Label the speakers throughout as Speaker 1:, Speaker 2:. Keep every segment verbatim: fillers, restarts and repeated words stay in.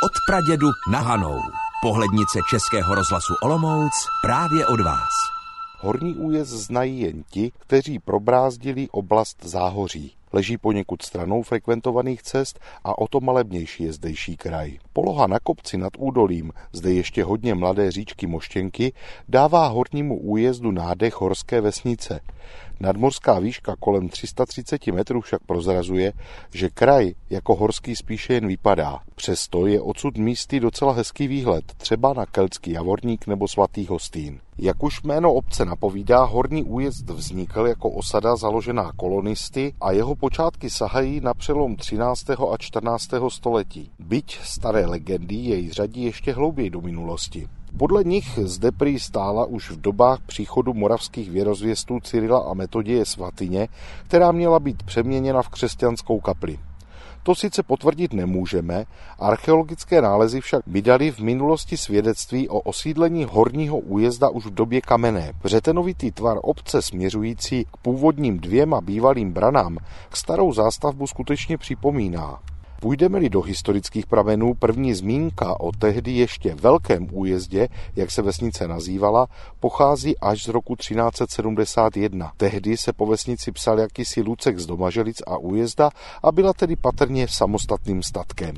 Speaker 1: Od pradědu na Hanou. Pohlednice Českého rozhlasu Olomouc právě od vás.
Speaker 2: Horní újezd znají jen ti, kteří probrázdili oblast záhoří. Leží poněkud stranou frekventovaných cest a o to malebnější je zdejší kraj. Poloha na kopci nad údolím, zde ještě hodně mladé říčky Moštěnky, dává hornímu újezdu nádech horské vesnice. Nadmořská výška kolem tři sta třicet metrů však prozrazuje, že kraj jako horský spíše jen vypadá. Přesto je odsud místy docela hezký výhled, třeba na Keltský Javorník nebo Svatý Hostín. Jak už jméno obce napovídá, horní újezd vznikl jako osada založená kolonisty a jeho počátky sahají na přelom třináctého a čtrnáctého století. Byť staré legendy jej řadí ještě hlouběji do minulosti. Podle nich zde prý stála už v dobách příchodu moravských věrozvěstů Cyrila a Metoděje svatyně, která měla být přeměněna v křesťanskou kapli. To sice potvrdit nemůžeme, archeologické nálezy však vydaly v minulosti svědectví o osídlení horního újezda už v době kamenné. Vřetenovitý tvar obce směřující k původním dvěma bývalým branám k starou zástavbu skutečně připomíná. Půjdeme-li do historických pramenů, první zmínka o tehdy ještě velkém újezdě, jak se vesnice nazývala, pochází až z roku třináct set sedmdesát jedna. Tehdy se po vesnici psal jakýsi Lucek z Domaželic a újezda a byla tedy patrně samostatným statkem.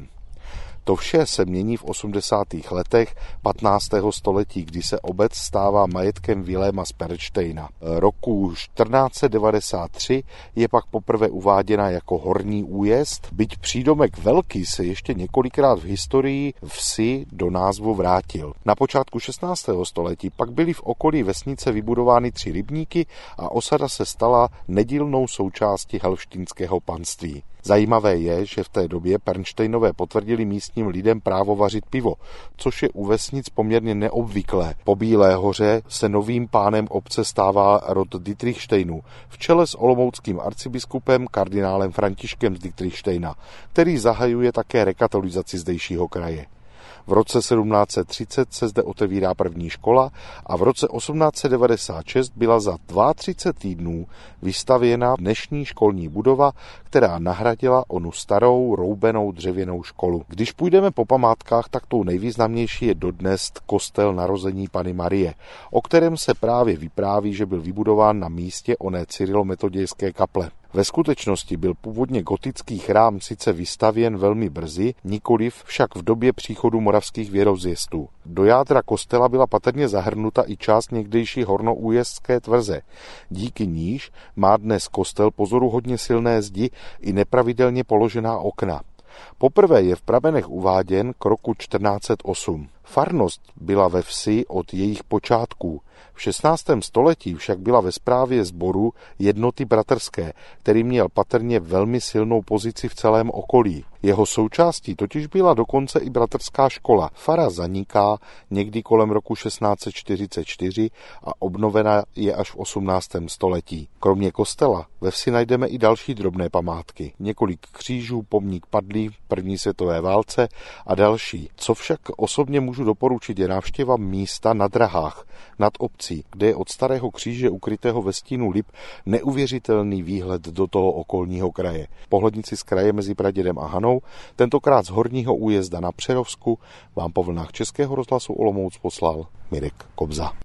Speaker 2: To vše se mění v osmdesátých letech patnáctého století, kdy se obec stává majetkem Viléma z Pernštejna. Roku čtrnáct set devadesát tři je pak poprvé uváděna jako horní újezd, byť přídomek velký se ještě několikrát v historii vsi do názvu vrátil. Na počátku šestnáctého století pak byly v okolí vesnice vybudovány tři rybníky a osada se stala nedílnou součástí helštínského panství. Zajímavé je, že v té době Pernštejnové potvrdili místním lidem právo vařit pivo, což je u vesnic poměrně neobvyklé. Po Bílé hoře se novým pánem obce stává rod Dietrichštejnů v čele s olomouckým arcibiskupem kardinálem Františkem z Dietrichštejna, který zahajuje také rekatolizaci zdejšího kraje. V roce sedmnáct set třicet se zde otevírá první škola a v roce osmnáct set devadesát šest byla za třicet dva týdnů vystavěna dnešní školní budova, která nahradila onu starou roubenou dřevěnou školu. Když půjdeme po památkách, tak tou nejvýznamnější je dodnes kostel Narození Panny Marie, o kterém se právě vypráví, že byl vybudován na místě oné cyrilometodějské kaple. Ve skutečnosti byl původně gotický chrám sice vystavěn velmi brzy, nikoliv však v době příchodu moravských věrozvěstů. Do jádra kostela byla patrně zahrnuta i část někdejší hornoújezdské tvrze. Díky níž má dnes kostel pozoruhodně silné zdi i nepravidelně položená okna. Poprvé je v pramenech uváděn k roku čtrnáct set osm. Farnost byla ve vsi od jejich počátků. V šestnáctém století však byla ve správě sboru Jednoty bratrské, který měl patrně velmi silnou pozici v celém okolí. Jeho součástí totiž byla dokonce i bratrská škola. Fara zaniká někdy kolem roku šestnáct set čtyřicet čtyři a obnovena je až v osmnáctém století. Kromě kostela ve vsi najdeme i další drobné památky. Několik křížů, pomník padlý v první světové válce a další. Co však osobně můžu doporučit, je návštěva místa na Drahách nad obcí, kde je od starého kříže ukrytého ve stínu lip neuvěřitelný výhled do toho okolního kraje. Pohlednici z kraje mezi Pradědem a Hanou, tentokrát z horního újezda na Přerovsku, vám po vlnách Českého rozhlasu Olomouc poslal Mirek Kobza.